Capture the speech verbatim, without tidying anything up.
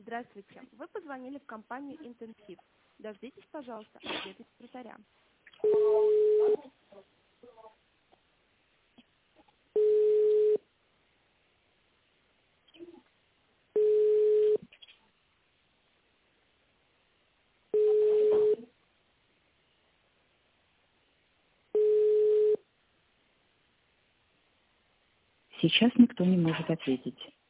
Здравствуйте. Вы позвонили в компанию «Интенсив». Дождитесь, пожалуйста, ответа секретаря. Сейчас никто не может ответить.